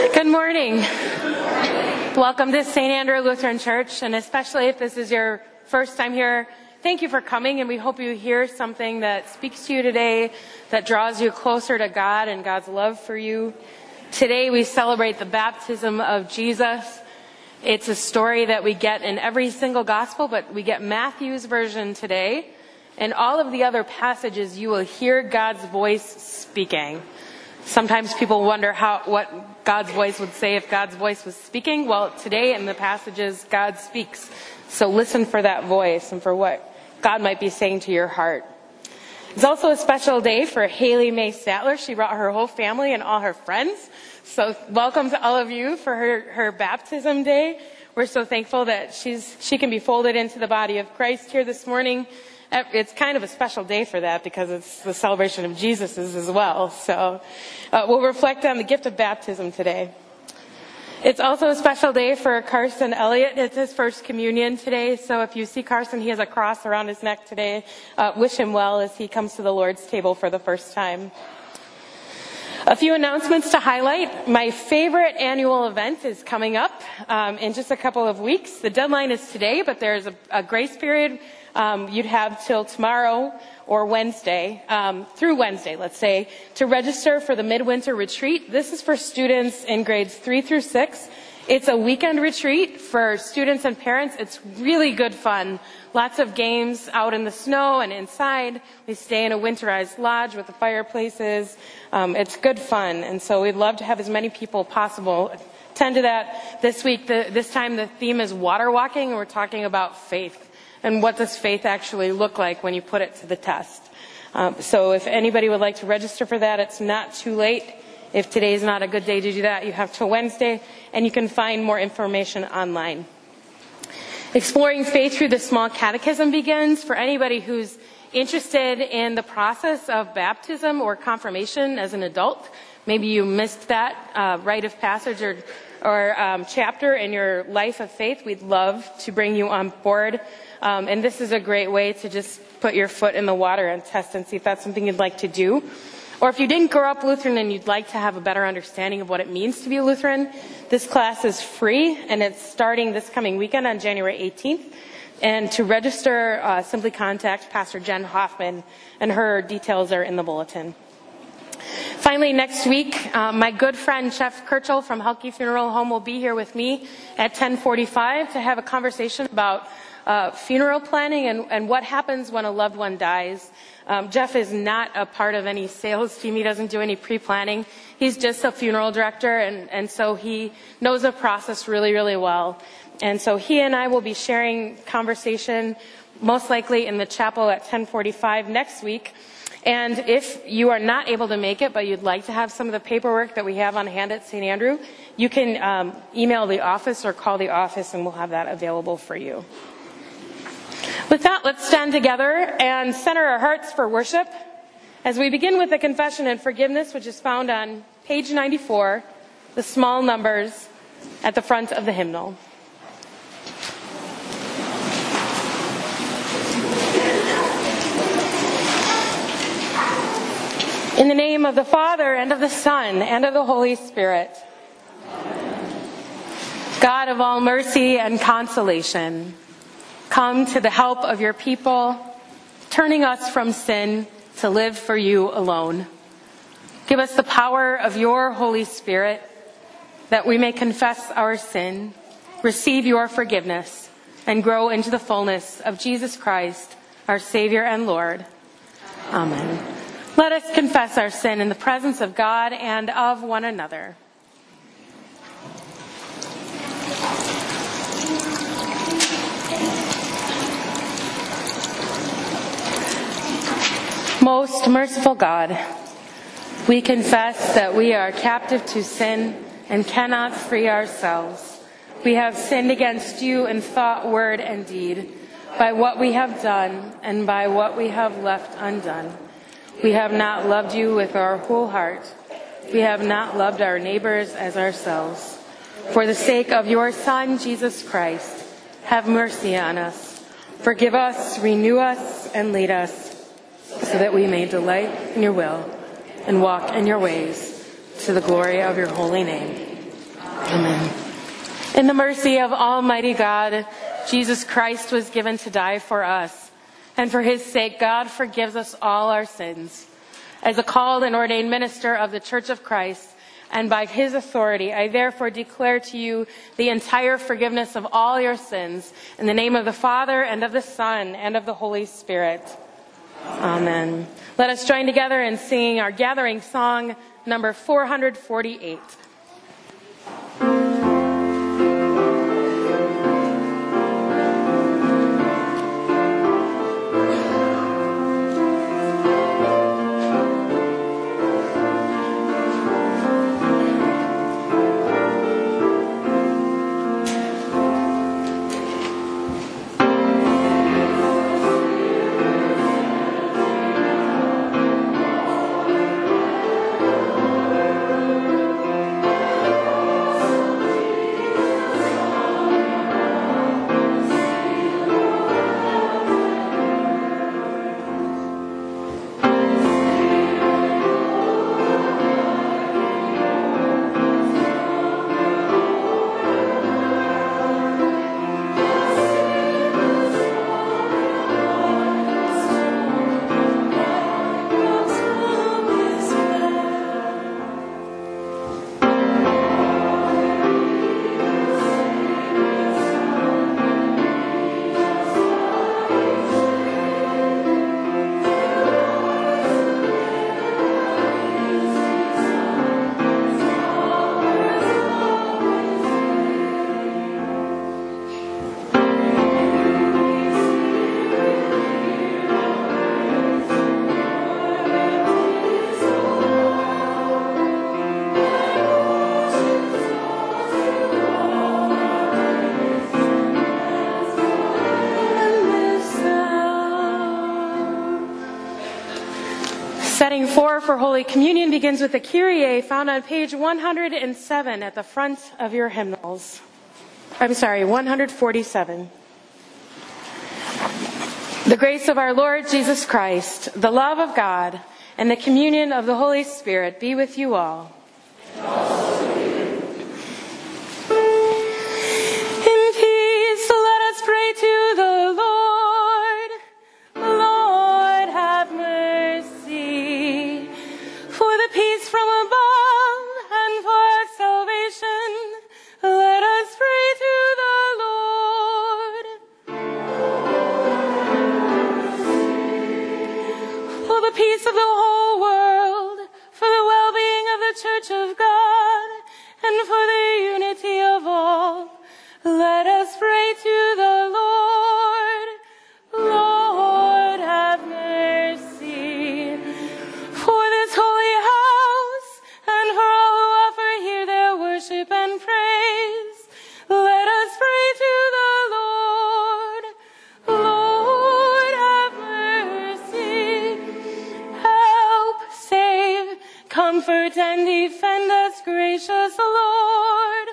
Good morning. Welcome to St. Andrew Lutheran Church, and especially if this is your first time here, thank you for coming, and we hope you hear something that speaks to you today, that draws you closer to God and God's love for you. Today we celebrate the baptism of Jesus. It's a story that we get in every single gospel, but we get Matthew's version today. And all of the other passages, you will hear God's voice speaking. Sometimes people wonder what God's voice would say if God's voice was speaking. Well, today in the passages, God speaks. So listen for that voice and for what God might be saying to your heart. It's also a special day for Haley Mae Statler. She brought her whole family and all her friends. So welcome to all of you for her baptism day. We're so thankful that she can be folded into the body of Christ here this morning. It's kind of a special day for that because it's the celebration of Jesus as well. So we'll reflect on the gift of baptism today. It's also a special day for Carson Elliott. It's his first communion today. So if you see Carson, he has a cross around his neck today. Wish him well as he comes to the Lord's table for the first time. A few announcements to highlight. My favorite annual event is coming up in just a couple of weeks. The deadline is today, but there's a grace period. You'd have till tomorrow or Wednesday, through Wednesday, let's say, to register for the Midwinter Retreat. This is for students in grades 3 through 6. It's a weekend retreat for students and parents. It's really good fun. Lots of games out in the snow and inside. We stay in a winterized lodge with the fireplaces. It's good fun. And so we'd love to have as many people possible attend to that this week. This time the theme is water walking, and we're talking about faith. And what does faith actually look like when you put it to the test? So if anybody would like to register for that, it's not too late. If today is not a good day to do that, you have till Wednesday, and you can find more information online. Exploring Faith through the Small Catechism begins for anybody who's interested in the process of baptism or confirmation as an adult. Maybe you missed that rite of passage or chapter in your life of faith. We'd love to bring you on board. And this is a great way to just put your foot in the water and test and see if that's something you'd like to do. Or if you didn't grow up Lutheran and you'd like to have a better understanding of what it means to be a Lutheran, this class is free, and it's starting this coming weekend on January 18th. And to register, simply contact Pastor Jen Hoffman, and her details are in the bulletin. Finally, next week, my good friend Chef Kirchel from Helke Funeral Home will be here with me at 10:45 to have a conversation about funeral planning and what happens when a loved one dies. Jeff is not a part of any sales team. He doesn't do any pre-planning. He's just a funeral director, and so he knows the process really, really well. And so he and I will be sharing conversation most likely in the chapel at 10:45 next week. And if you are not able to make it, but you'd like to have some of the paperwork that we have on hand at St. Andrew, you can email the office or call the office, and we'll have that available for you. With that, let's stand together and center our hearts for worship as we begin with the confession and forgiveness, which is found on page 94, the small numbers at the front of the hymnal. In the name of the Father, and of the Son, and of the Holy Spirit. God of all mercy and consolation, come to the help of your people, turning us from sin to live for you alone. Give us the power of your Holy Spirit, that we may confess our sin, receive your forgiveness, and grow into the fullness of Jesus Christ, our Savior and Lord. Amen. Let us confess our sin in the presence of God and of one another. Most merciful God, we confess that we are captive to sin and cannot free ourselves. We have sinned against you in thought, word, and deed, by what we have done and by what we have left undone. We have not loved you with our whole heart. We have not loved our neighbors as ourselves. For the sake of your Son, Jesus Christ, have mercy on us. Forgive us, renew us, and lead us, so that we may delight in your will and walk in your ways, to the glory of your holy name. Amen. In the mercy of Almighty God, Jesus Christ was given to die for us. And for his sake, God forgives us all our sins. As a called and ordained minister of the Church of Christ, and by his authority, I therefore declare to you the entire forgiveness of all your sins, in the name of the Father, and of the Son, and of the Holy Spirit. Amen. Let us join together in singing our gathering song, number 448. Setting 4 for Holy Communion begins with the Kyrie found on page 107 at the front of your hymnals. 147. The grace of our Lord Jesus Christ, the love of God, and the communion of the Holy Spirit be with you all. In peace, let us pray to the Lord. Lord, have mercy. For the peace from above and for our salvation, let us pray to the Lord. For the peace of the whole world, for the well-being of the Church of God, and for the unity of all, let us pray to the Lord. Lord, have mercy. For this holy house, and for all who offer here their worship and praise, let us pray to the Lord. Lord, have mercy. Help, save, comfort, and defend us, gracious Lord.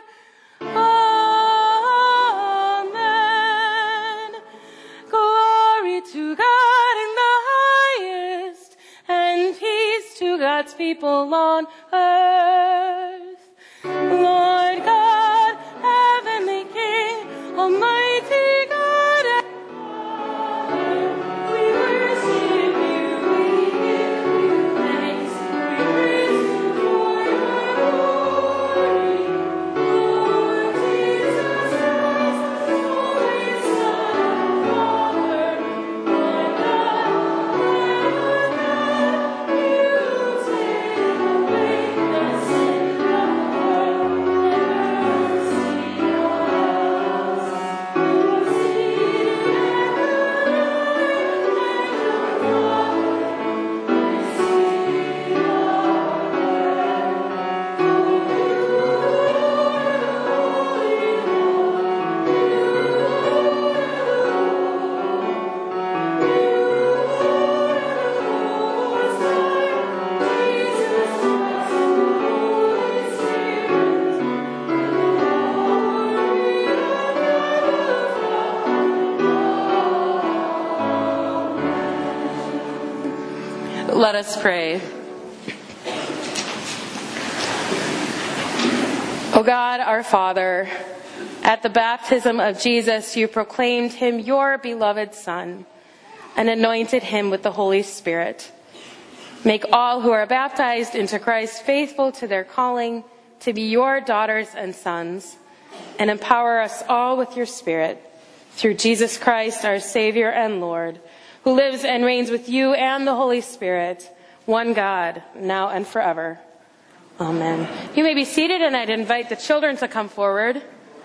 Amen. Glory to God in the highest, and peace to God's people on earth. Lord God, heavenly King, almighty God and Father, we worship you, we give you thanks, we praise you for your glory. Lord Jesus Christ, Holy Son and Father, one God, you take away the sin of the world. Mercy on us. Mercy Let us pray. O God, our Father, at the baptism of Jesus, you proclaimed him your beloved Son and anointed him with the Holy Spirit. Make all who are baptized into Christ faithful to their calling to be your daughters and sons, and empower us all with your Spirit through Jesus Christ, our Savior and Lord, who lives and reigns with you and the Holy Spirit, one God, now and forever. Amen. You may be seated, and I'd invite the children to come forward.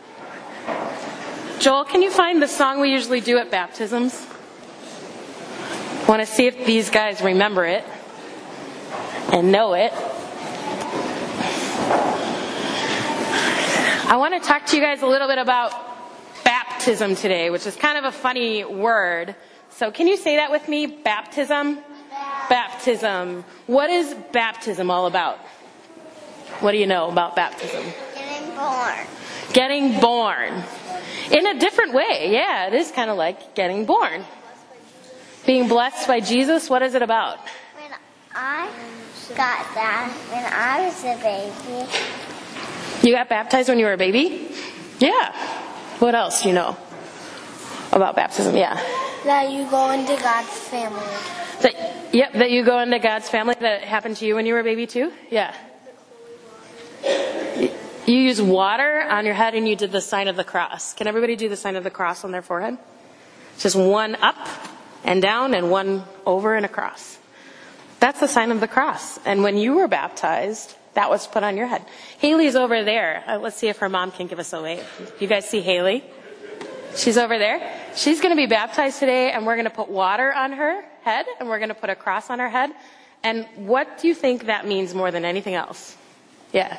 Joel, can you find the song we usually do at baptisms? I want to see if these guys remember it and know it. I want to talk to you guys a little bit about baptism today, which is kind of a funny word. So can you say that with me? Baptism? Baptism. What is baptism all about? What do you know about baptism? Getting born. Getting born. In a different way. Yeah, it is kind of like getting born. Being blessed by Jesus, what is it about? When I got that when I was a baby. You got baptized when you were a baby? Yeah. What else do you know about baptism? Yeah. That you go into God's family. That you go into God's family. That happened to you when you were a baby too? Yeah. You use water on your head and you did the sign of the cross. Can everybody do the sign of the cross on their forehead? Just one up and down and one over and across. That's the sign of the cross. And when you were baptized, that was put on your head. Haley's over there. Let's see if her mom can give us a wave. You guys see Haley? She's over there. She's going to be baptized today, and we're going to put water on her head, and we're going to put a cross on her head. And what do you think that means more than anything else? Yeah.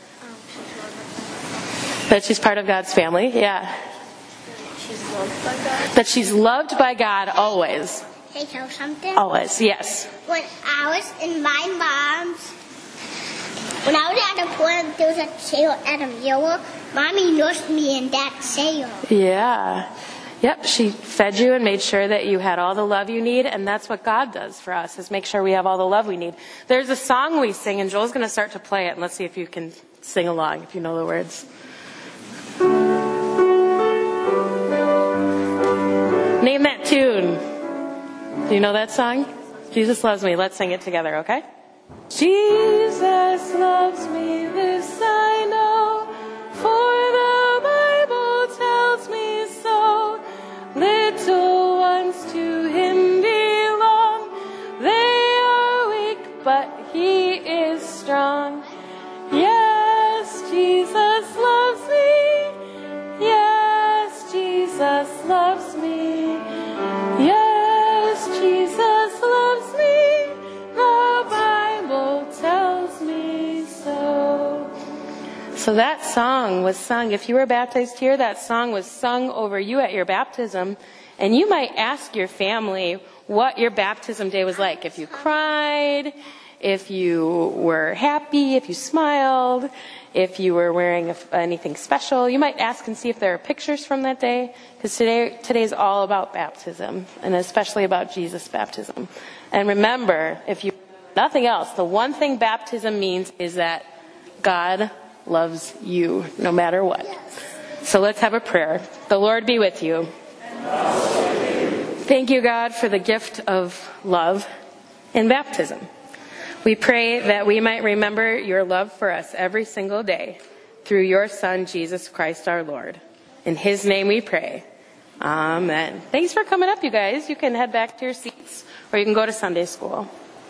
That she's part of God's family. Yeah. She's loved by God. That she's loved by God always. Can I tell something? Always, yes. When I was in my mom's, when I was at the point there was a sale at a Miller, Mommy nursed me in that sale. Yeah. Yep, she fed you and made sure that you had all the love you need, and that's what God does for us, is make sure we have all the love we need. There's a song we sing, and Joel's going to start to play it, and let's see if you can sing along, if you know the words. Name that tune. Do you know that song? Jesus Loves Me. Let's sing it together, okay? Jesus loves me, this I know, for the Bible tells me so. Little ones to him belong. They are weak, but he is strong. Yes, Jesus loves me. Yes, Jesus loves me. Yes, Jesus loves me. The Bible tells me so. So that song was sung, if you were baptized here, that song was sung over you at your baptism. And you might ask your family what your baptism day was like. If you cried, if you were happy, if you smiled, if you were wearing anything special. You might ask and see if there are pictures from that day, because today is all about baptism, and especially about Jesus' baptism. And remember, if you nothing else, the one thing baptism means is that God loves you no matter what. So let's have a prayer. The Lord be with you. Thank you, God, for the gift of love in baptism. We pray that we might remember your love for us every single day through your Son, Jesus Christ our Lord. In his name we pray. Amen. Thanks for coming up, you guys. You can head back to your seats, or you can go to Sunday school.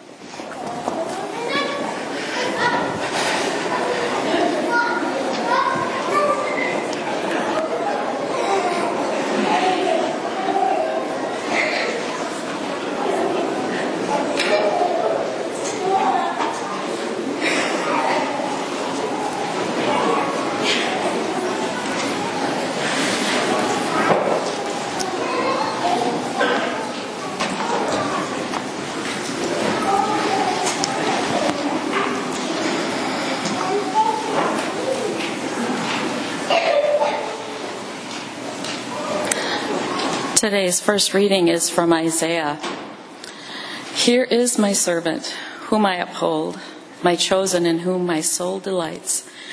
Today's first reading is from Isaiah. Here is my servant, whom I uphold, my chosen in whom my soul delights.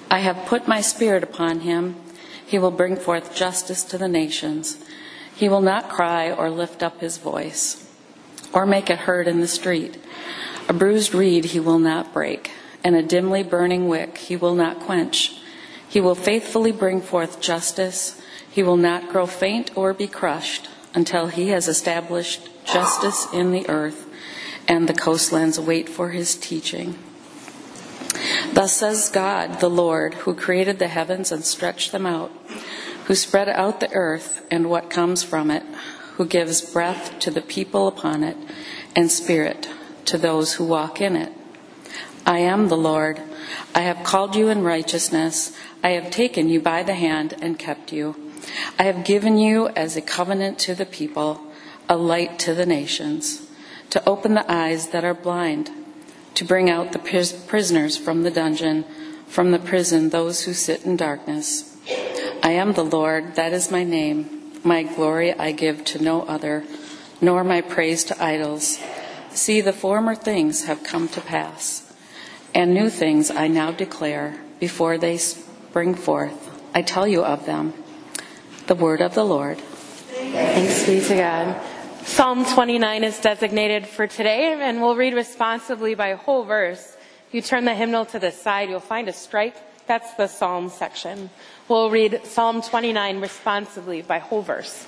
I have put my Spirit upon him. He will bring forth justice to the nations. He will not cry or lift up his voice, or make it heard in the street. A bruised reed he will not break, and a dimly burning wick he will not quench. He will faithfully bring forth justice. He will not grow faint or be crushed until he has established justice in the earth, and the coastlands wait for his teaching. Thus says God, the Lord, who created the heavens and stretched them out, who spread out the earth and what comes from it, who gives breath to the people upon it, and spirit to those who walk in it. I am the Lord. I have called you in righteousness. I have taken you by the hand and kept you. I have given you as a covenant to the people, a light to the nations, to open the eyes that are blind, to bring out the prisoners from the dungeon, from the prison those who sit in darkness. I am the Lord, that is my name. My glory I give to no other, nor my praise to idols. See, the former things have come to pass, and new things I now declare before they spring forth. I tell you of them. The word of the Lord. Thanks be to God. Psalm 29 is designated for today, and we'll read responsibly by whole verse. If you turn the hymnal to the side, you'll find a stripe. That's the Psalm section. We'll read Psalm 29 responsibly by whole verse.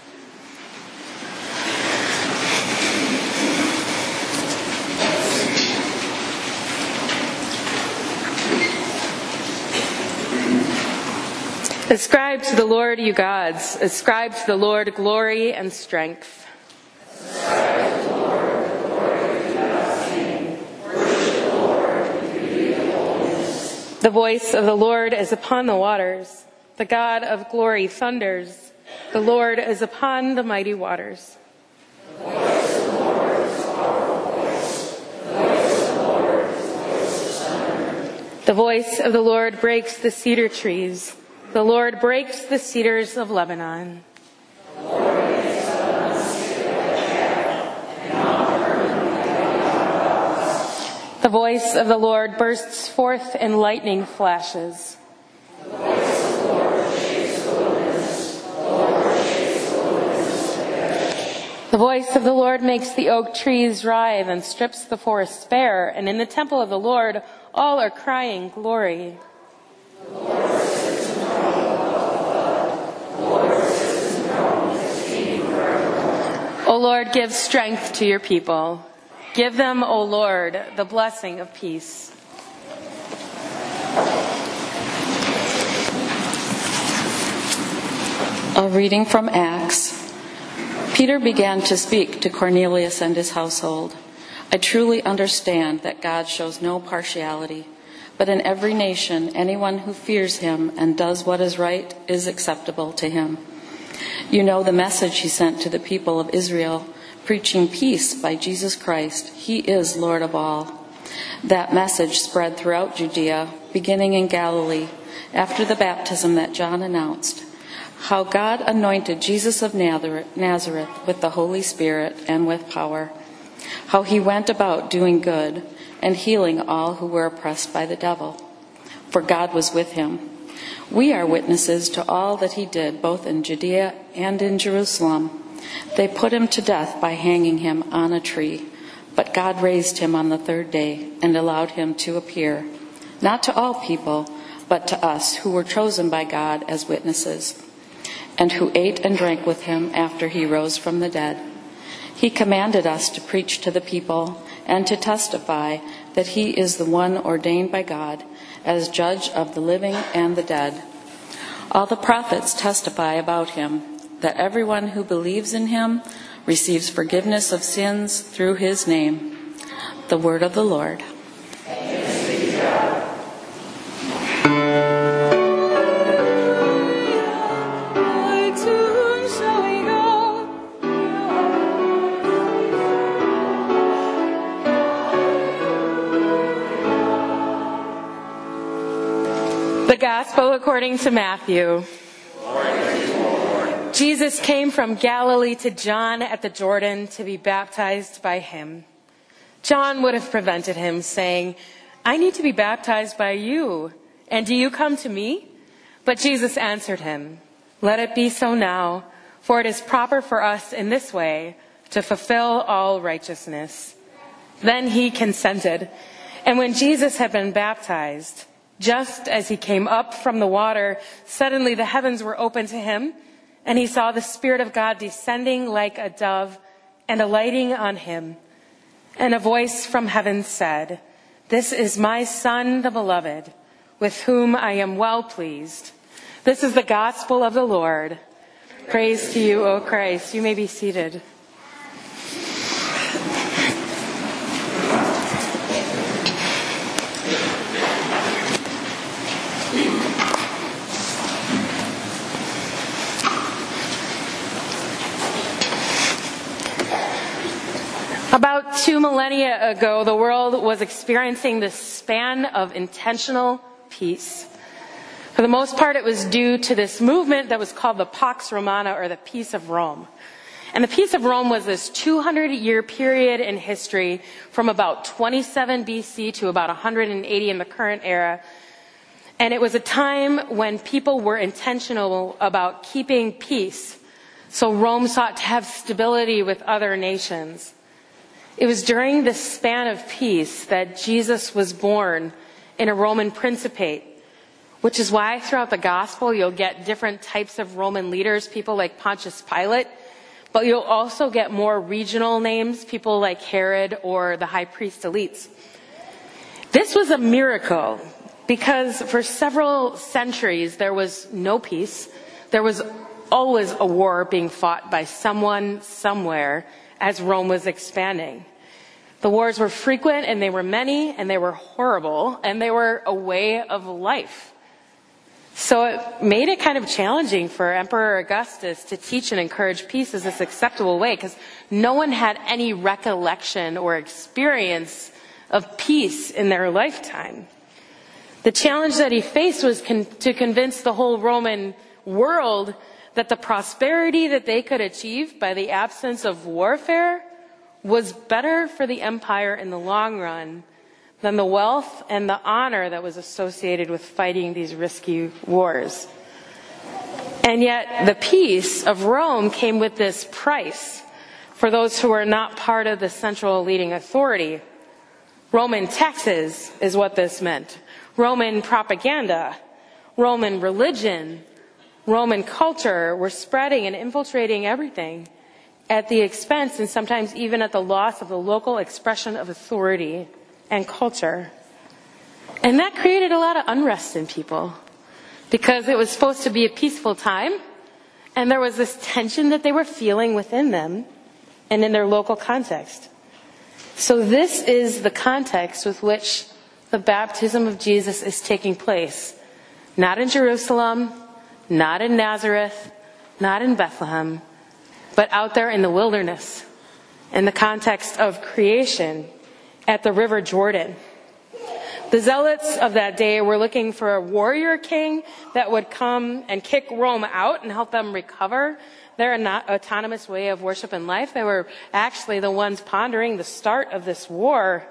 Ascribe to the Lord, you gods. Ascribe to the Lord glory and strength. Ascribe to the Lord glory and blessing. Worship the Lord in beauty of holiness. The voice of the Lord is upon the waters. The God of glory thunders. The Lord is upon the mighty waters. The voice of the Lord is a powerful voice. The voice of the Lord is the voice of thunder. The voice of the Lord breaks the cedar trees. The Lord breaks the cedars of Lebanon. The Lord makes Lebanon stick like chaff, and Mount Hermon like young boughs. The voice of the Lord bursts forth in lightning flashes. The voice of the Lord shakes the wilderness. The Lord shakes the wilderness together. The voice of the Lord makes the oak trees writhe and strips the forest bare, and in the temple of the Lord all are crying glory. The Lord sits enthroned above the flood. The Lord sits enthroned as king forever. O Lord, give strength to your people. Give them, O Lord, the blessing of peace. A reading from Acts. Peter began to speak to Cornelius and his household. I truly understand that God shows no partiality, but in every nation, anyone who fears him and does what is right is acceptable to him. You know the message he sent to the people of Israel, preaching peace by Jesus Christ. He is Lord of all. That message spread throughout Judea, beginning in Galilee, after the baptism that John announced, how God anointed Jesus of Nazareth with the Holy Spirit and with power, how he went about doing good and healing all who were oppressed by the devil, for God was with him. We are witnesses to all that he did, both in Judea and in Jerusalem. They put him to death by hanging him on a tree, but God raised him on the third day and allowed him to appear, not to all people, but to us who were chosen by God as witnesses, and who ate and drank with him after he rose from the dead. He commanded us to preach to the people and to testify that he is the one ordained by God as judge of the living and the dead. All the prophets testify about him, that everyone who believes in him receives forgiveness of sins through his name. The word of the Lord. Thanks be to God. The Gospel according to Matthew. Jesus came from Galilee to John at the Jordan to be baptized by him. John would have prevented him, saying, "I need to be baptized by you, And do you come to me?" But Jesus answered him, "Let it be so now, for it is proper for us in this way to fulfill all righteousness." Then he consented. And when Jesus had been baptized, just as he came up from the water, suddenly the heavens were opened to him, and he saw the Spirit of God descending like a dove and alighting on him. And a voice from heaven said, "This is my Son, the beloved, with whom I am well pleased." This is the gospel of the Lord. Praise to you, O Christ. You may be seated. About 2 millennia ago, the world was experiencing this span of intentional peace. For the most part, it was due to this movement that was called the Pax Romana, or the Peace of Rome. And the Peace of Rome was this 200-year period in history from about 27 BC to about 180 in the current era. And it was a time when people were intentional about keeping peace. So Rome sought to have stability with other nations. It was during this span of peace that Jesus was born in a Roman principate, which is why throughout the gospel you'll get different types of Roman leaders, people like Pontius Pilate, but you'll also get more regional names, people like Herod or the high priest elites. This was a miracle because for several centuries there was no peace. There was always a war being fought by someone somewhere as Rome was expanding. The wars were frequent, and they were many, and they were horrible, and they were a way of life. So it made it kind of challenging for Emperor Augustus to teach and encourage peace as this acceptable way, because no one had any recollection or experience of peace in their lifetime. The challenge that he faced was to convince the whole Roman world that the prosperity that they could achieve by the absence of warfare was better for the empire in the long run than the wealth and the honor that was associated with fighting these risky wars. And yet the peace of Rome came with this price for those who were not part of the central leading authority. Roman taxes is what this meant. Roman propaganda, Roman religion, Roman culture were spreading and infiltrating everything at the expense and sometimes even at the loss of the local expression of authority and culture. And that created a lot of unrest in people because it was supposed to be a peaceful time, and there was this tension that they were feeling within them and in their local context. So this is the context with which the baptism of Jesus is taking place. Not in Jerusalem, not in Nazareth, not in Bethlehem, but out there in the wilderness, in the context of creation, at the River Jordan. The zealots of that day were looking for a warrior king that would come and kick Rome out and help them recover their autonomous way of worship and life. They were actually the ones pondering the start of this war.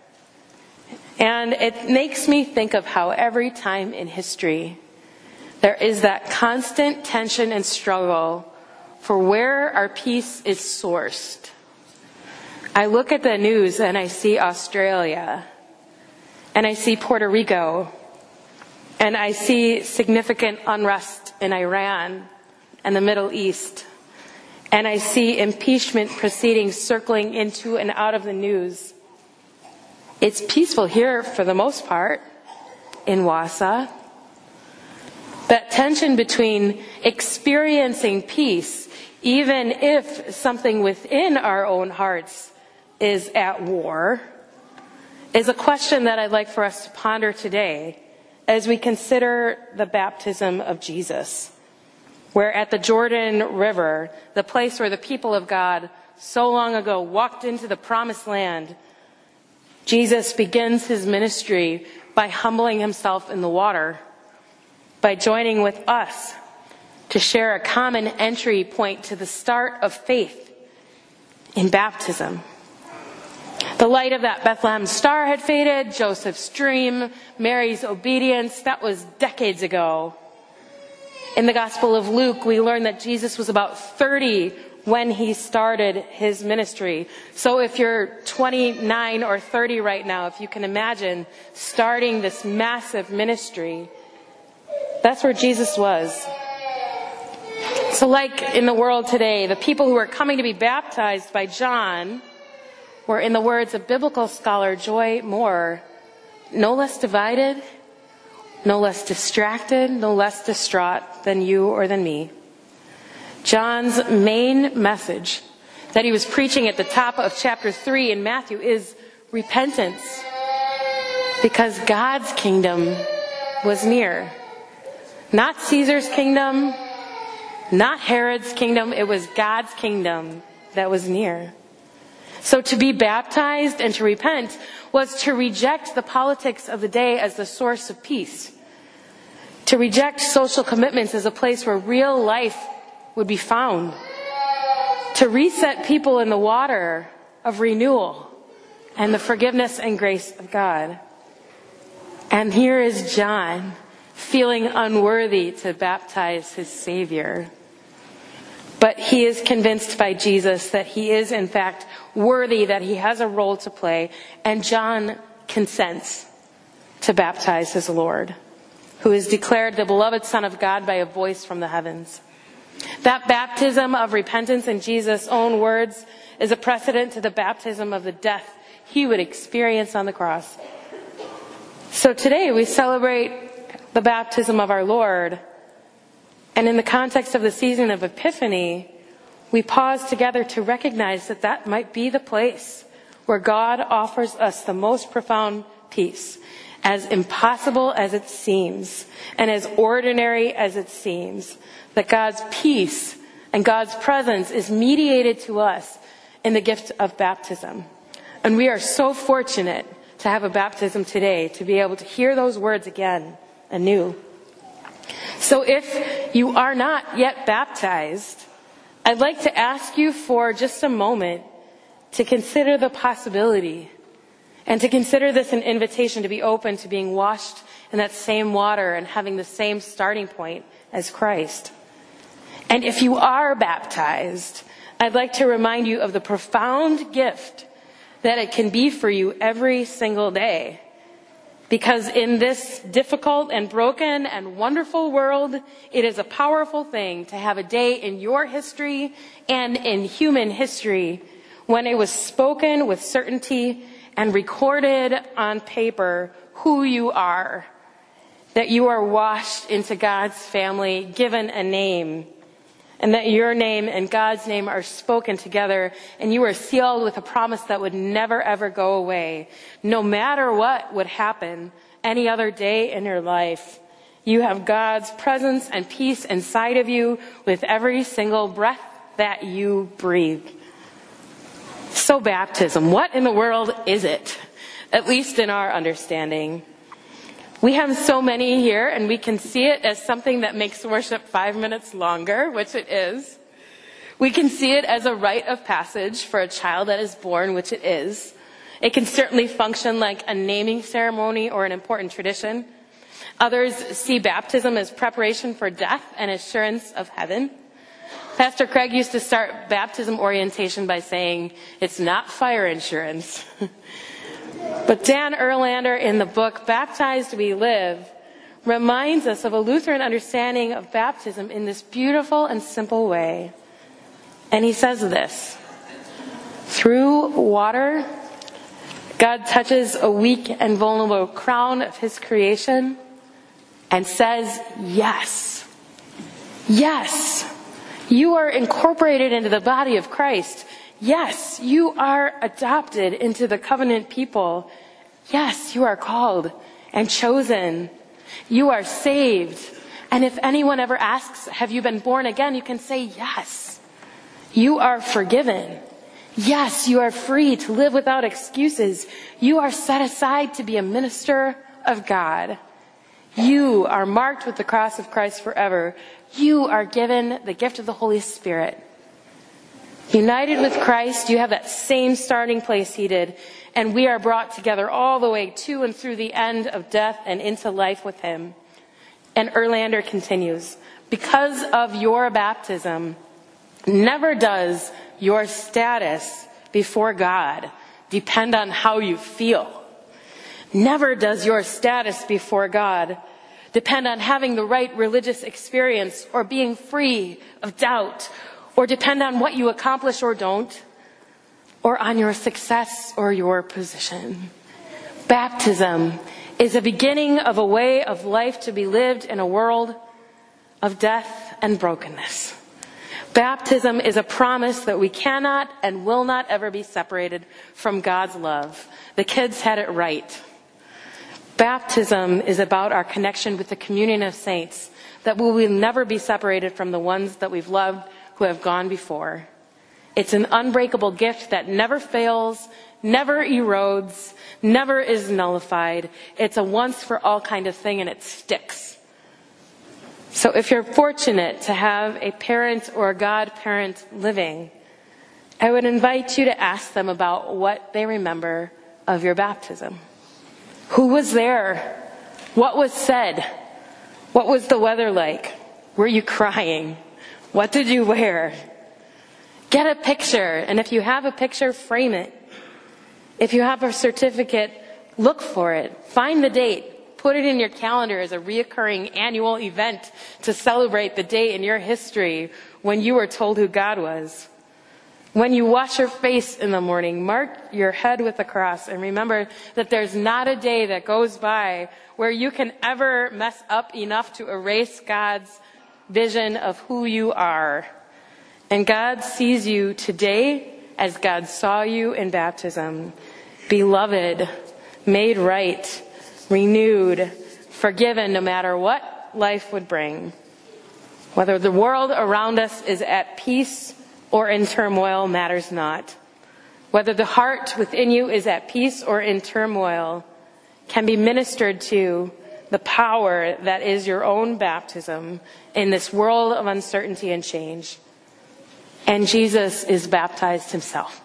And it makes me think of how every time in history there is that constant tension and struggle for where our peace is sourced. I look at the news and I see Australia, and I see Puerto Rico, and I see significant unrest in Iran and the Middle East, and I see impeachment proceedings circling into and out of the news. It's peaceful here for the most part in Wausau. That tension between experiencing peace, even if something within our own hearts is at war, is a question that I'd like for us to ponder today as we consider the baptism of Jesus, where at the Jordan River, the place where the people of God so long ago walked into the promised land, Jesus begins his ministry by humbling himself in the water, by joining with us to share a common entry point to the start of faith in baptism. The light of that Bethlehem star had faded, Joseph's dream, Mary's obedience, that was decades ago. In the Gospel of Luke, we learn that Jesus was about 30 when he started his ministry. So if you're 29 or 30 right now, if you can imagine starting this massive ministry, that's where Jesus was. So like in the world today, the people who were coming to be baptized by John were, in the words of biblical scholar Joy Moore, no less divided, no less distracted, no less distraught than you or than me. John's main message that he was preaching at the top of chapter 3 in Matthew is repentance, because God's kingdom was near. Not Caesar's kingdom, not Herod's kingdom, it was God's kingdom that was near. So to be baptized and to repent was to reject the politics of the day as the source of peace. To reject social commitments as a place where real life would be found. To reset people in the water of renewal and the forgiveness and grace of God. And here is John feeling unworthy to baptize his Savior. But he is convinced by Jesus that he is in fact worthy, that he has a role to play, and John consents to baptize his Lord, who is declared the beloved Son of God by a voice from the heavens. That baptism of repentance, in Jesus' own words, is a precedent to the baptism of the death he would experience on the cross. So today we celebrate the baptism of our Lord. And in the context of the season of Epiphany, we pause together to recognize that that might be the place where God offers us the most profound peace, as impossible as it seems, and as ordinary as it seems, that God's peace and God's presence is mediated to us in the gift of baptism. And we are so fortunate to have a baptism today, to be able to hear those words again anew. So if you are not yet baptized, I'd like to ask you for just a moment to consider the possibility and to consider this an invitation to be open to being washed in that same water and having the same starting point as Christ. And if you are baptized, I'd like to remind you of the profound gift that it can be for you every single day. Because in this difficult and broken and wonderful world, it is a powerful thing to have a day in your history and in human history when it was spoken with certainty and recorded on paper who you are, that you are washed into God's family, given a name, and that your name and God's name are spoken together, and you are sealed with a promise that would never ever go away. No matter what would happen any other day in your life, you have God's presence and peace inside of you with every single breath that you breathe. So baptism, what in the world is it? At least in our understanding. We have so many here, and we can see it as something that makes worship 5 minutes longer, which it is. We can see it as a rite of passage for a child that is born, which it is. It can certainly function like a naming ceremony or an important tradition. Others see baptism as preparation for death and assurance of heaven. Pastor Craig used to start baptism orientation by saying, it's not fire insurance. But Dan Erlander, in the book Baptized We Live, reminds us of a Lutheran understanding of baptism in this beautiful and simple way. And he says this: through water, God touches a weak and vulnerable crown of his creation and says, yes. Yes. You are incorporated into the body of Christ. Yes, you are adopted into the covenant people. Yes, you are called and chosen. You are saved. And if anyone ever asks, have you been born again? You can say yes. You are forgiven. Yes, you are free to live without excuses. You are set aside to be a minister of God. You are marked with the cross of Christ forever. You are given the gift of the Holy Spirit. United with Christ, you have that same starting place he did, and we are brought together all the way to and through the end of death and into life with him. And Erlander continues, because of your baptism, never does your status before God depend on how you feel. Never does your status before God depend on having the right religious experience or being free of doubt, or depend on what you accomplish or don't, or on your success or your position. Baptism is a beginning of a way of life to be lived in a world of death and brokenness. Baptism is a promise that we cannot and will not ever be separated from God's love. The kids had it right. Baptism is about our connection with the communion of saints, that we will never be separated from the ones that we've loved who have gone before. It's an unbreakable gift that never fails, never erodes, never is nullified. It's a once for all kind of thing, and it sticks. So if you're fortunate to have a parent or a godparent living, I would invite you to ask them about what they remember of your baptism. Who was there? What was said? What was the weather like? Were you crying? What did you wear? Get a picture, and if you have a picture, frame it. If you have a certificate, look for it. Find the date. Put it in your calendar as a reoccurring annual event to celebrate the day in your history when you were told who God was. When you wash your face in the morning, mark your head with a cross and remember that there's not a day that goes by where you can ever mess up enough to erase God's vision of who you are. And God sees you today as God saw you in baptism. Beloved, made right, renewed, forgiven no matter what life would bring. Whether the world around us is at peace or in turmoil matters not. Whether the heart within you is at peace or in turmoil can be ministered to the power that is your own baptism in this world of uncertainty and change. And Jesus is baptized himself.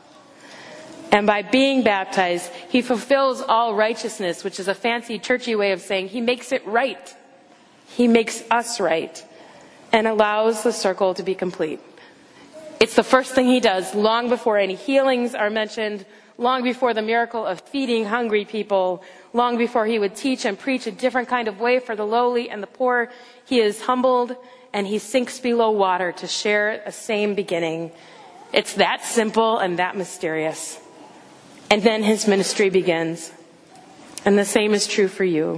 And by being baptized, he fulfills all righteousness, which is a fancy churchy way of saying he makes it right. He makes us right and allows the circle to be complete. It's the first thing he does long before any healings are mentioned, long before the miracle of feeding hungry people, long before he would teach and preach a different kind of way for the lowly and the poor. He is humbled and he sinks below water to share a same beginning. It's that simple and that mysterious. And then his ministry begins. And the same is true for you.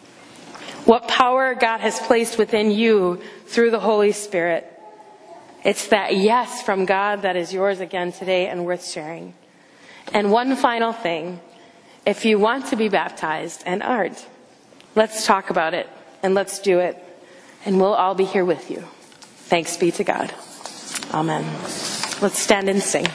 What power God has placed within you through the Holy Spirit. It's that yes from God that is yours again today and worth sharing. And one final thing. If you want to be baptized and aren't, let's talk about it and let's do it. And we'll all be here with you. Thanks be to God. Amen. Let's stand and sing.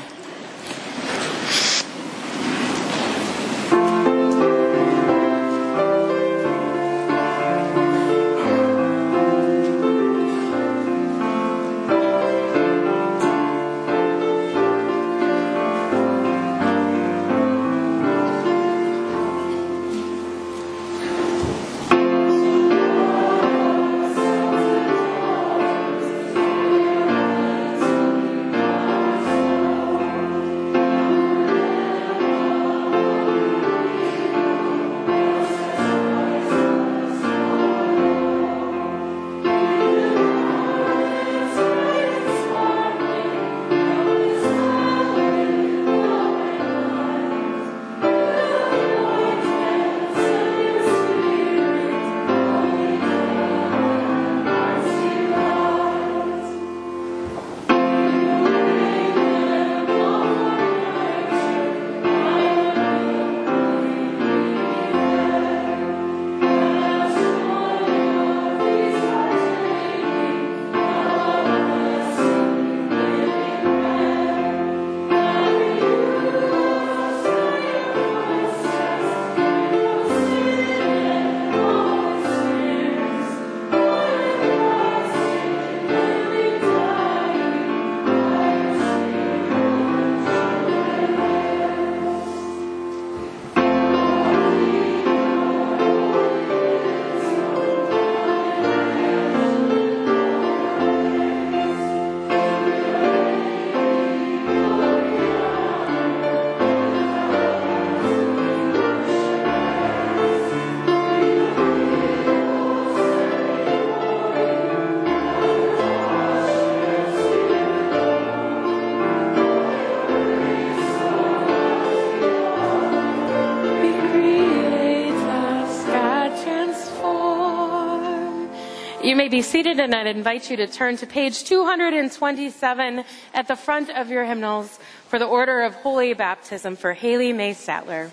You may be seated, and I'd invite you to turn to page 227 at the front of your hymnals for the Order of Holy Baptism for Haley May Sattler.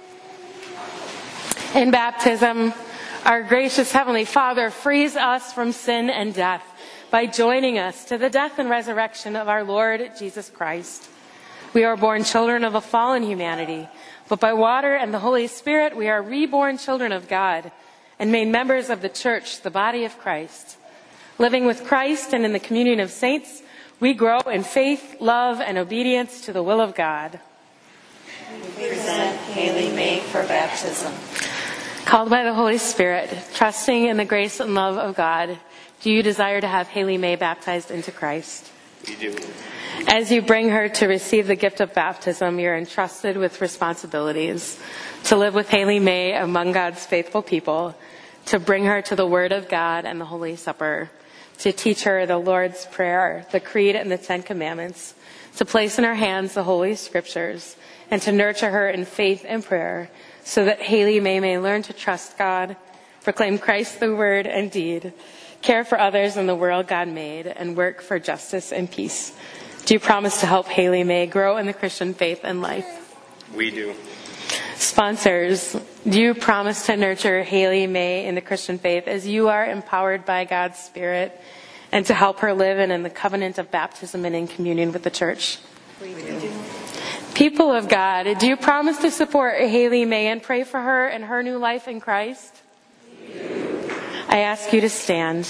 In baptism, our gracious Heavenly Father frees us from sin and death by joining us to the death and resurrection of our Lord Jesus Christ. We are born children of a fallen humanity, but by water and the Holy Spirit we are reborn children of God and made members of the church, the body of Christ. Living with Christ and in the communion of saints, we grow in faith, love, and obedience to the will of God. We present Haley May for baptism. Called by the Holy Spirit, trusting in the grace and love of God, do you desire to have Haley May baptized into Christ? We do. As you bring her to receive the gift of baptism, you're entrusted with responsibilities to live with Haley May among God's faithful people, to bring her to the Word of God and the Holy Supper, to teach her the Lord's Prayer, the Creed, and the Ten Commandments, to place in her hands the Holy Scriptures, and to nurture her in faith and prayer, so that Haley may learn to trust God, proclaim Christ through word and deed, care for others in the world God made, and work for justice and peace. Do you promise to help Haley May grow in the Christian faith and life? We do. Sponsors, do you promise to nurture Haley May in the Christian faith as you are empowered by God's Spirit, and to help her live in the covenant of baptism and in communion with the church? We do. People of God, do you promise to support Haley May and pray for her and her new life in Christ? We do. I ask you to stand.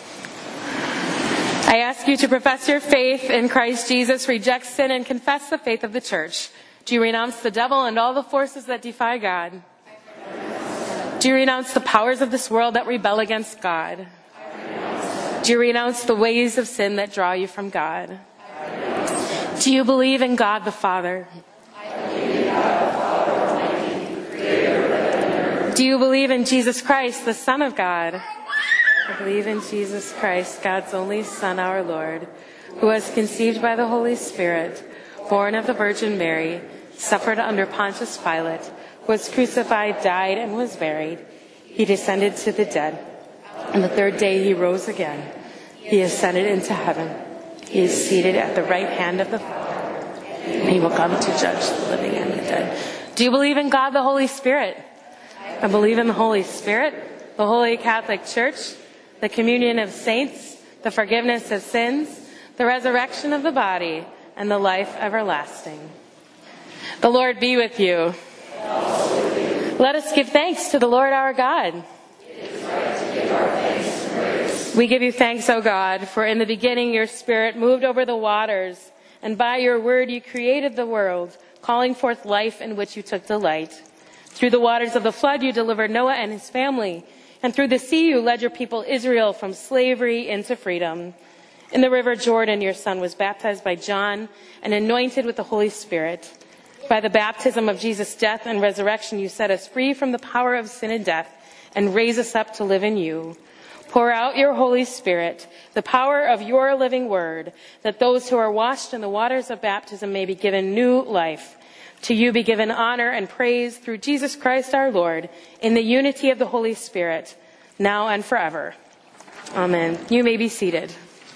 I ask you to profess your faith in Christ Jesus, reject sin, and confess the faith of the church. Do you renounce the devil and all the forces that defy God? Do you renounce the powers of this world that rebel against God? Do you renounce the ways of sin that draw you from God? Do you believe in God the Father? Do you believe in Jesus Christ, the Son of God? I believe in Jesus Christ, God's only Son, our Lord, who was conceived by the Holy Spirit, born of the Virgin Mary, suffered under Pontius Pilate, was crucified, died, and was buried. He descended to the dead. On the third day he rose again. He ascended into heaven. He is seated at the right hand of the Father, and he will come to judge the living and the dead. Do you believe in God the Holy Spirit? I believe in the Holy Spirit, the Holy Catholic Church, the communion of saints, the forgiveness of sins, the resurrection of the body, and the life everlasting. The Lord be with you. Let us give thanks to the Lord our God. We give you thanks, O God, for in the beginning your Spirit moved over the waters, and by your word you created the world, calling forth life in which you took delight. Through the waters of the flood you delivered Noah and his family, and through the sea you led your people Israel from slavery into freedom. In the river Jordan your son was baptized by John and anointed with the Holy Spirit. By the baptism of Jesus' death and resurrection you set us free from the power of sin and death and raise us up to live in you. Pour out your Holy Spirit, the power of your living word, that those who are washed in the waters of baptism may be given new life. To you be given honor and praise through Jesus Christ our Lord, in the unity of the Holy Spirit, now and forever. Amen. You may be seated.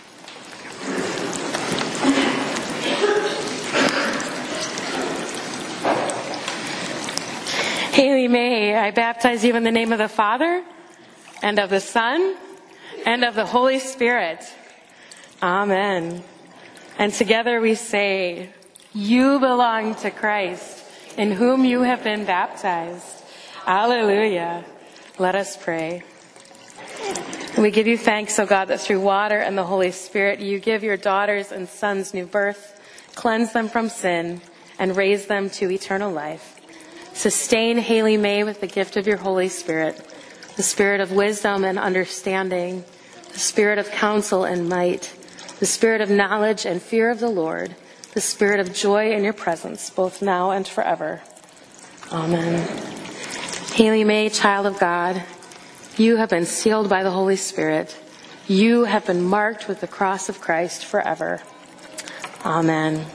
Haley May, I baptize you in the name of the Father, and of the Son, and of the Holy Spirit. Amen. And together we say, you belong to Christ, in whom you have been baptized. Alleluia. Let us pray. We give you thanks, O God, that through water and the Holy Spirit you give your daughters and sons new birth, cleanse them from sin, and raise them to eternal life. Sustain Haley May with the gift of your Holy Spirit, the spirit of wisdom and understanding, the spirit of counsel and might, the spirit of knowledge and fear of the Lord, the spirit of joy in your presence, both now and forever. Amen. Haley May, child of God, you have been sealed by the Holy Spirit. You have been marked with the cross of Christ forever. Amen.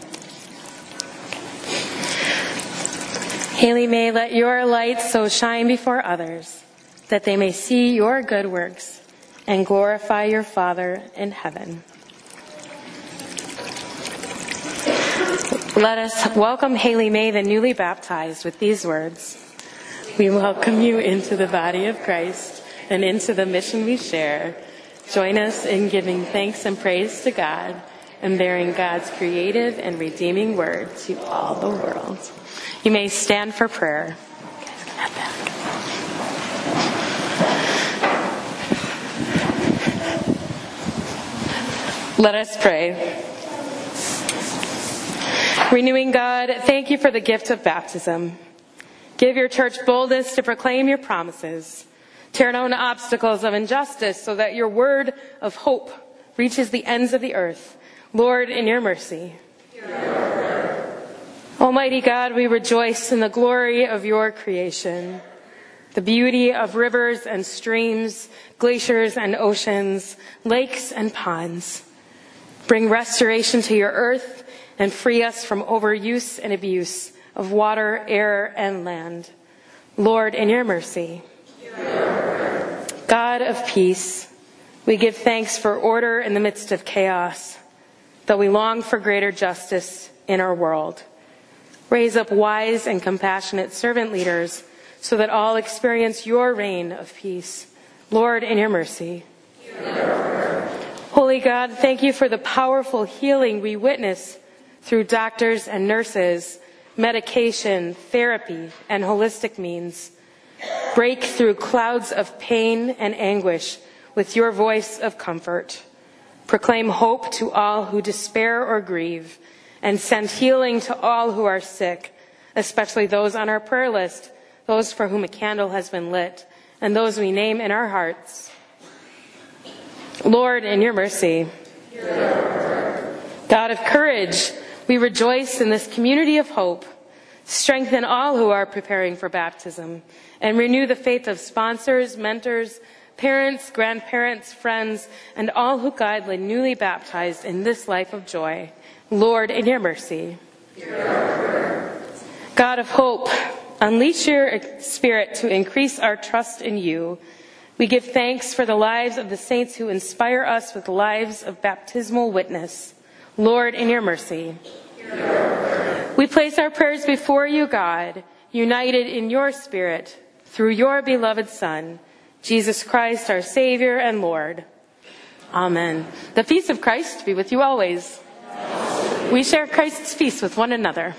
Haley May, let your light so shine before others that they may see your good works and glorify your Father in heaven. Let us welcome Haley May, the newly baptized, with these words. We welcome you into the body of Christ and into the mission we share. Join us in giving thanks and praise to God and bearing God's creative and redeeming word to all the world. You may stand for prayer. Let us pray. Renewing God, thank you for the gift of baptism. Give your church boldness to proclaim your promises. Tear down obstacles of injustice so that your word of hope reaches the ends of the earth. Lord, in your mercy. Almighty God, we rejoice in the glory of your creation, the beauty of rivers and streams, glaciers and oceans, lakes and ponds. Bring restoration to your earth and free us from overuse and abuse of water, air, and land. Lord, in your mercy. God of peace, we give thanks for order in the midst of chaos, though we long for greater justice in our world. Raise up wise and compassionate servant leaders so that all experience your reign of peace. Lord, in your mercy. Holy God, thank you for the powerful healing we witness through doctors and nurses, medication, therapy, and holistic means. Break through clouds of pain and anguish with your voice of comfort. Proclaim hope to all who despair or grieve, and send healing to all who are sick, especially those on our prayer list, those for whom a candle has been lit, and those we name in our hearts. Lord, in your mercy. God of courage, we rejoice in this community of hope. Strengthen all who are preparing for baptism, and renew the faith of sponsors, mentors, parents, grandparents, friends, and all who guide the newly baptized in this life of joy. Lord, in your mercy. God of hope, unleash your spirit to increase our trust in you. We give thanks for the lives of the saints who inspire us with lives of baptismal witness. Lord, in your mercy. We place our prayers before you, God, united in your spirit through your beloved Son, Jesus Christ, our Savior and Lord. Amen. The peace of Christ be with you always. We share Christ's peace with one another.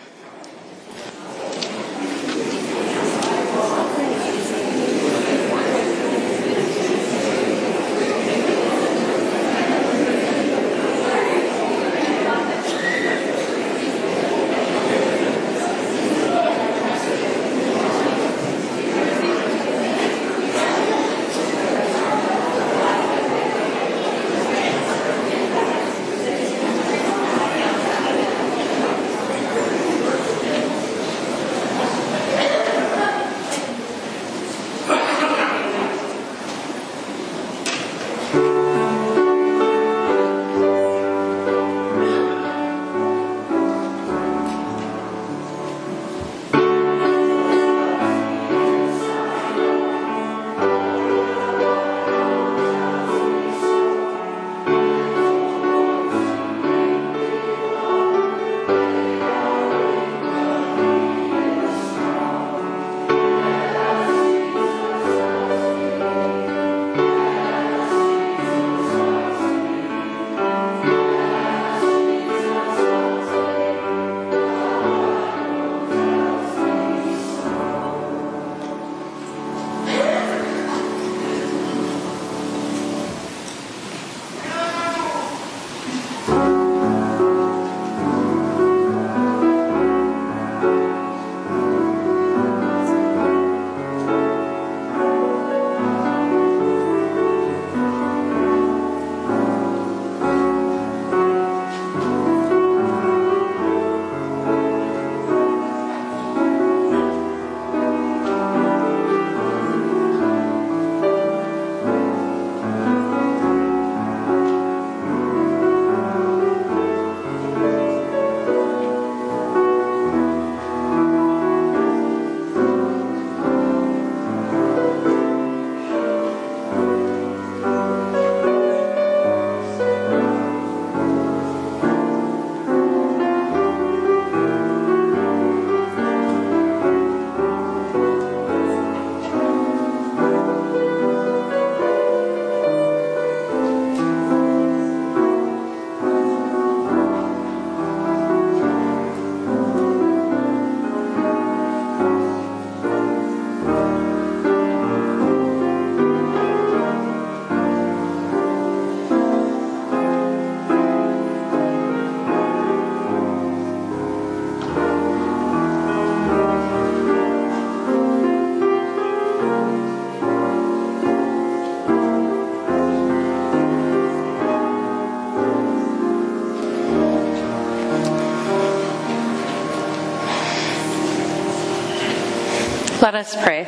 Let us pray.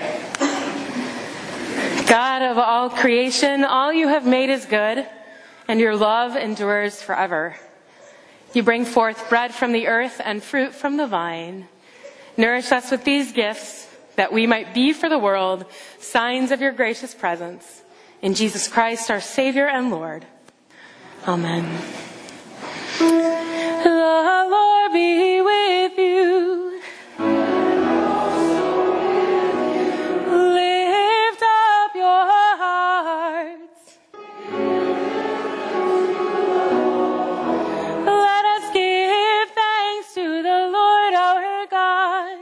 God of all creation, all you have made is good, and your love endures forever. You bring forth bread from the earth and fruit from the vine. Nourish us with these gifts, that we might be for the world signs of your gracious presence. In Jesus Christ, our Savior and Lord. Amen. The Lord be with you. Lift up your hearts. Let us give thanks to the Lord our God.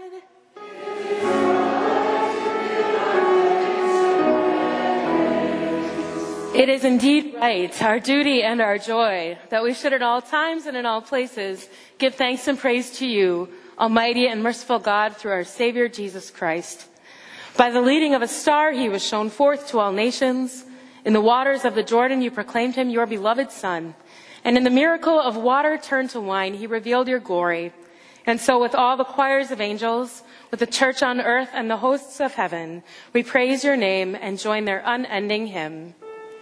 It is indeed right, our duty and our joy, that we should at all times and in all places give thanks and praise to you, Almighty and merciful God, through our Savior Jesus Christ. By the leading of a star he was shown forth to all nations. In the waters of the Jordan you proclaimed him your beloved Son. And in the miracle of water turned to wine he revealed your glory. And so with all the choirs of angels, with the church on earth and the hosts of heaven, we praise your name and join their unending hymn.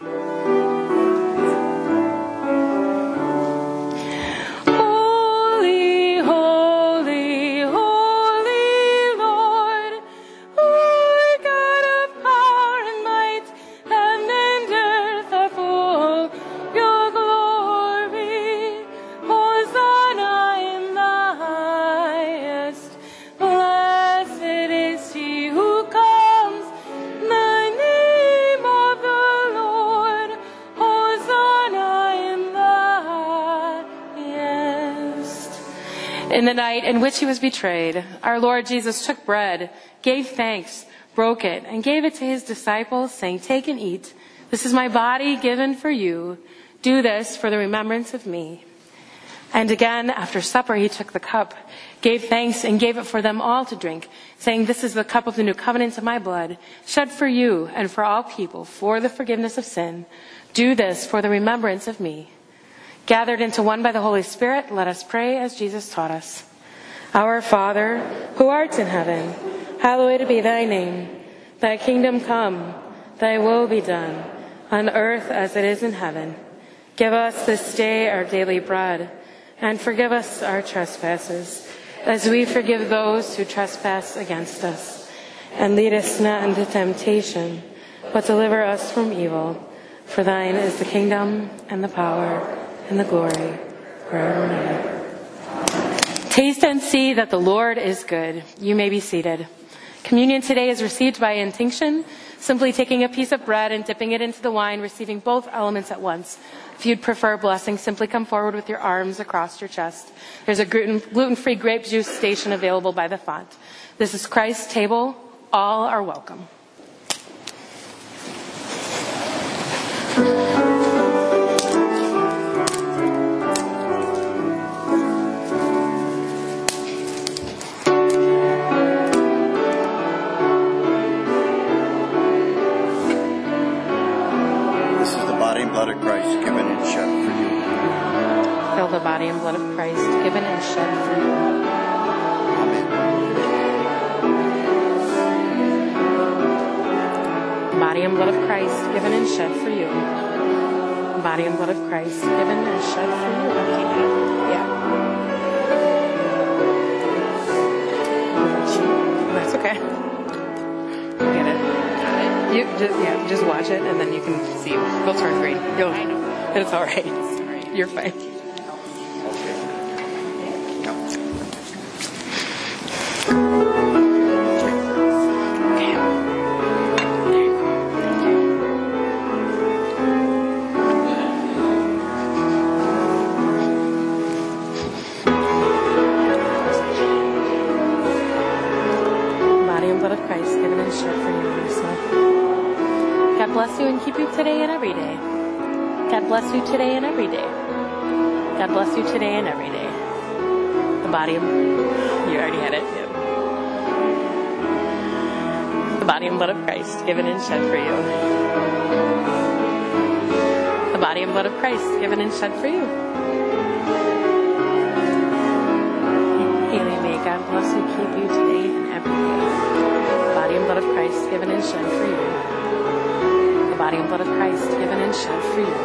Holy, holy, holy Lord, Lord God of power and might, heaven and earth are full of your glory. Hosanna in the highest. Blessed is he who comes in the name of the Lord. Hosanna in the highest. In the night in which he was betrayed, our Lord Jesus took bread, gave thanks, broke it, and gave it to his disciples, saying, "Take and eat. This is my body given for you. Do this for the remembrance of me." And again, after supper, he took the cup, gave thanks, and gave it for them all to drink, saying, "This is the cup of the new covenant of my blood, shed for you and for all people for the forgiveness of sin. Do this for the remembrance of me." Gathered into one by the Holy Spirit, let us pray as Jesus taught us. Our Father, who art in heaven, hallowed be thy name. Thy kingdom come, thy will be done, on earth as it is in heaven. Give us this day our daily bread, and forgive us our trespasses, as we forgive those who trespass against us. And lead us not into temptation, but deliver us from evil. For thine is the kingdom, and the power, and the glory, forever and ever. Taste and see that the Lord is good. You may be seated. Communion today is received by intinction, simply taking a piece of bread and dipping it into the wine, receiving both elements at once. If you'd prefer blessing, simply come forward with your arms across your chest. There's a gluten-free grape juice station available by the font. This is Christ's table. All are welcome. Blood of Christ given and shed for you. Fill the body and blood of Christ given and shed for you. Amen. The body and blood of Christ given and shed for you. The body and blood of Christ given and shed for you. Okay. Yeah. That's okay. Get it. You just watch it, and then you can see. We'll turn green. I know. It's all right. You're fine. Body and blood of Christ given and shed for you. God bless you and keep you today and every day. God bless you today and every day. God bless you today and every day. The body of... You already had it. Yeah. The body and blood of Christ given and shed for you. The body and blood of Christ given and shed for you. Haley, may God bless you, keep you today and every day. body and blood of Christ given and shed for you. The body and blood of Christ given and shed for you.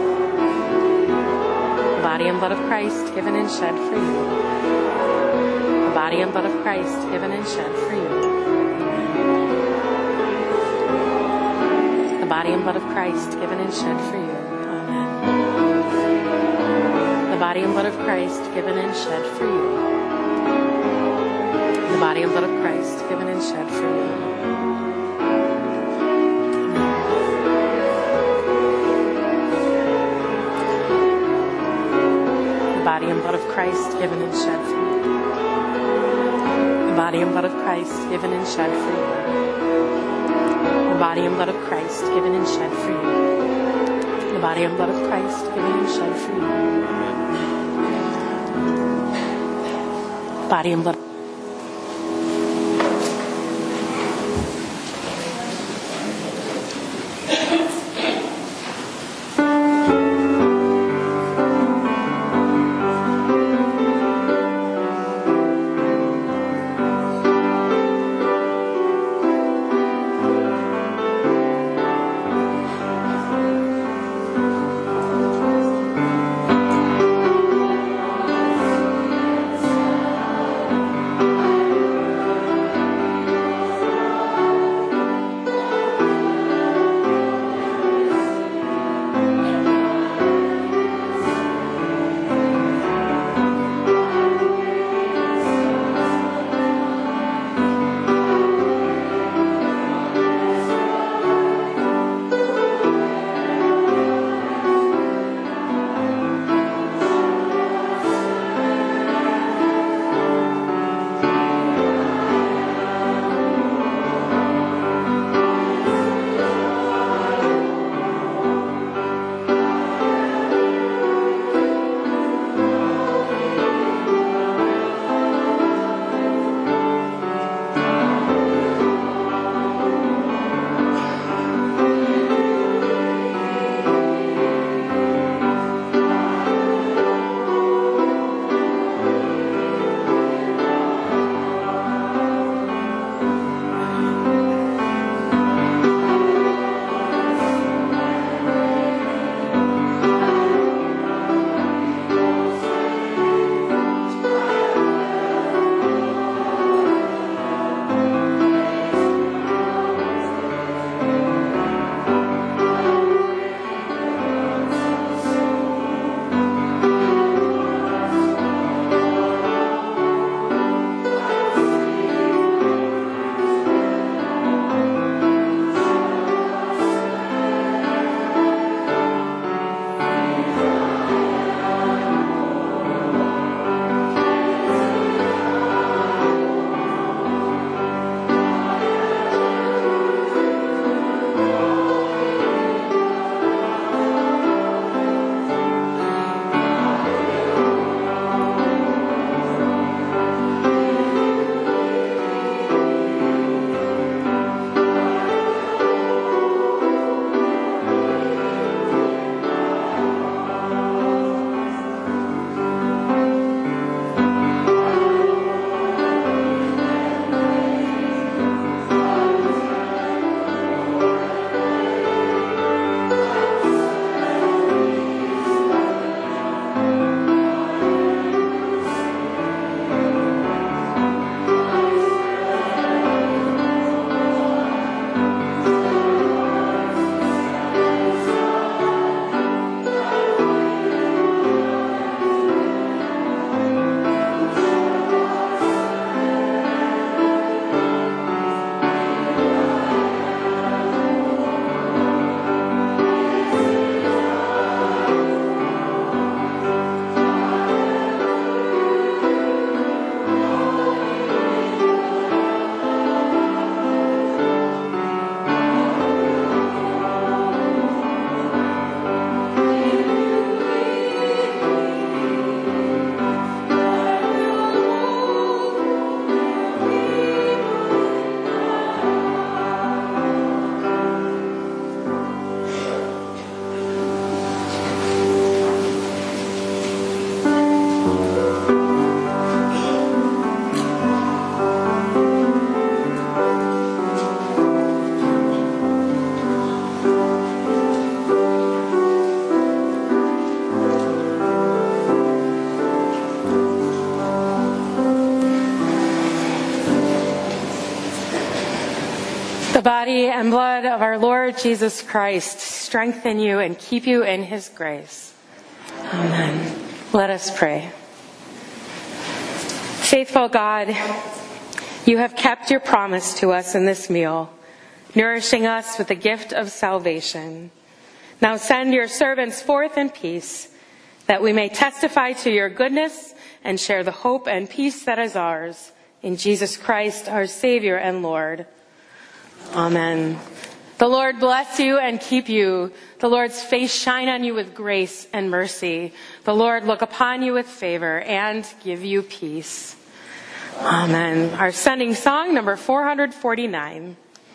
The body and blood of Christ given and shed for you. The body and blood of Christ given and shed for you. The body and blood of Christ given and shed for you. Amen. The body and blood of Christ given and shed for you. The body and blood of Christ given and shed for you. The body and blood of Christ given and shed for you. The body and blood of Christ given and shed for you. The body and blood of Christ given and shed for you. The body and blood of Christ given and shed for you. Body and blood. and blood of our Lord Jesus Christ strengthen you and keep you in his grace. Amen. Let us pray. Faithful God, you have kept your promise to us in this meal, nourishing us with the gift of salvation. Now send your servants forth in peace, that we may testify to your goodness and share the hope and peace that is ours. In Jesus Christ, our Savior and Lord. Amen. The Lord bless you and keep you. The Lord's face shine on you with grace and mercy. The Lord look upon you with favor and give you peace. Amen. Our sending song, number 449.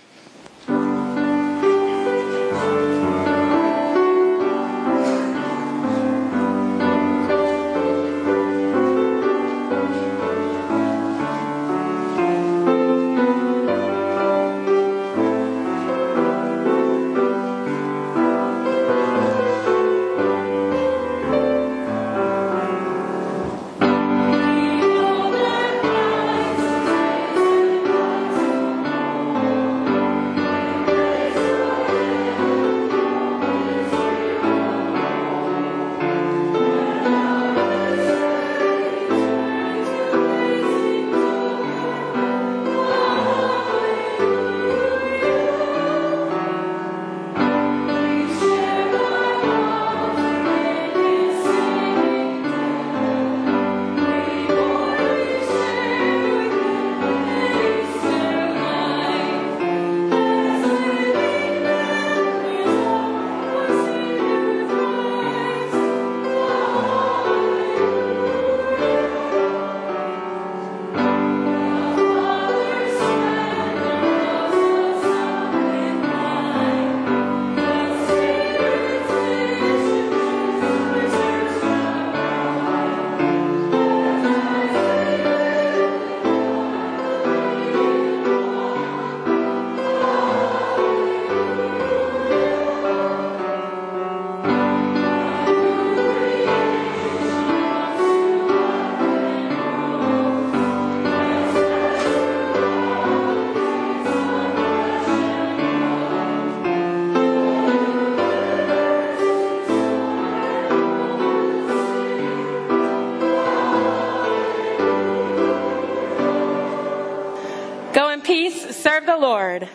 Serve the Lord.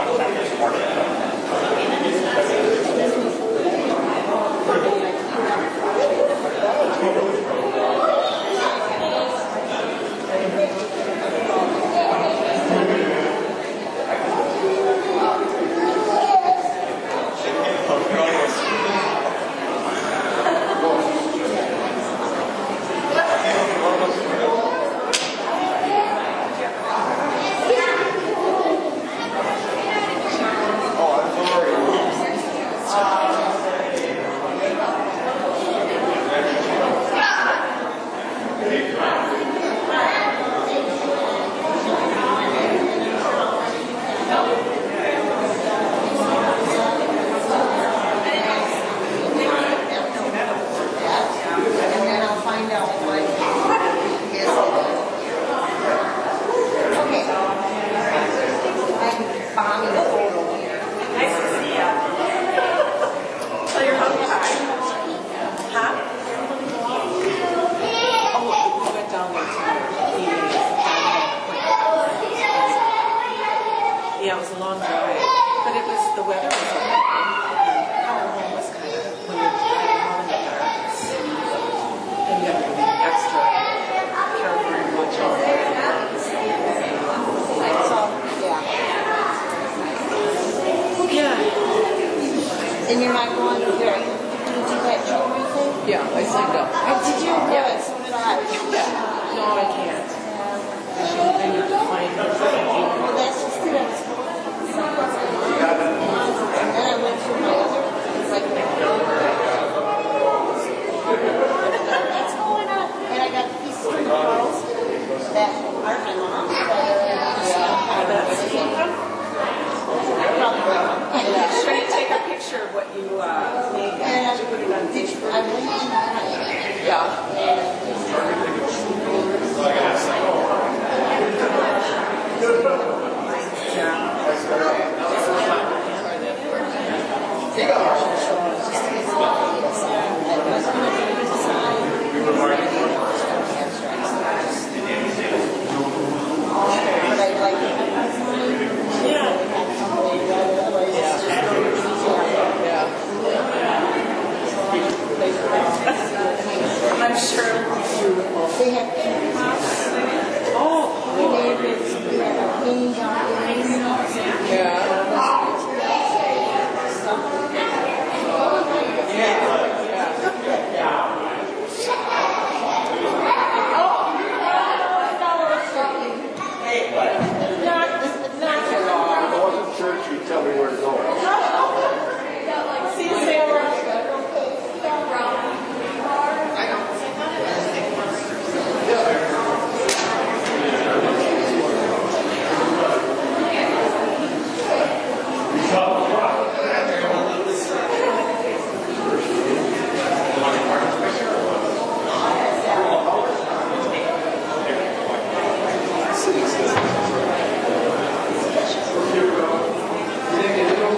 And you're not going to there. Did you do that jewelry thing? Yeah, I signed up. Oh, did you? Yeah. Good, so did I. Yeah. No, I can't. I need to find her. Well, that's just it. And then I went through my other, like, what's going on? And I got these three girls that are my mom. Should I take a picture of what you made? And Should I put it on Facebook? I went in Yeah. I'm sure. They have pink pops. Oh. They have pink Church, you tell me where to go. See you, Sarah. You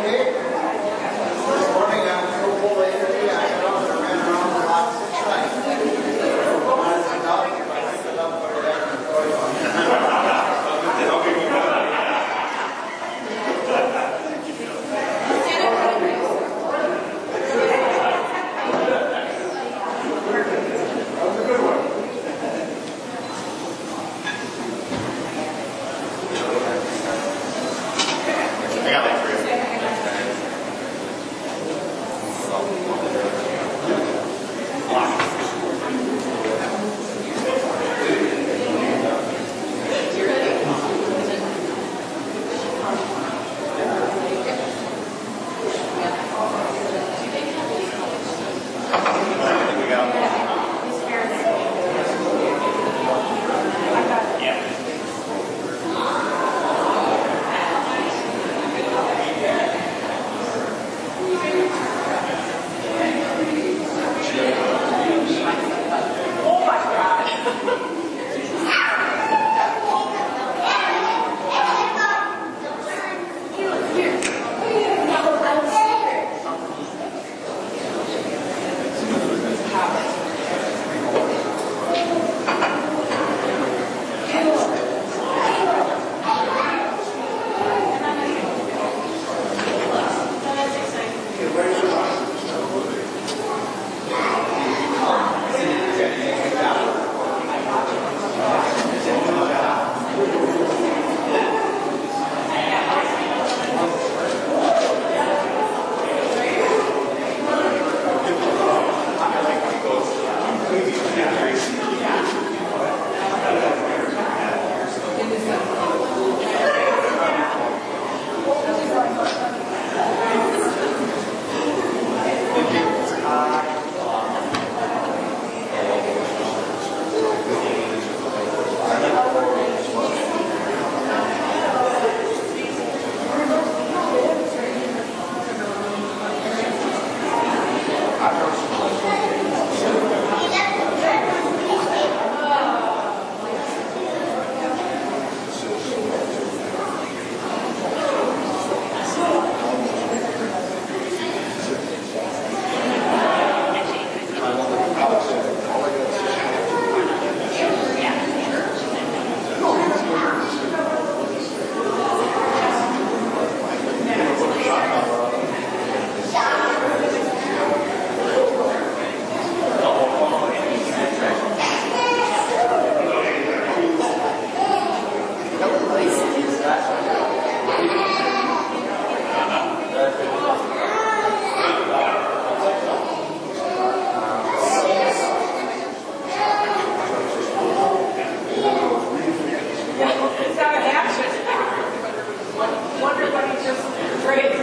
great.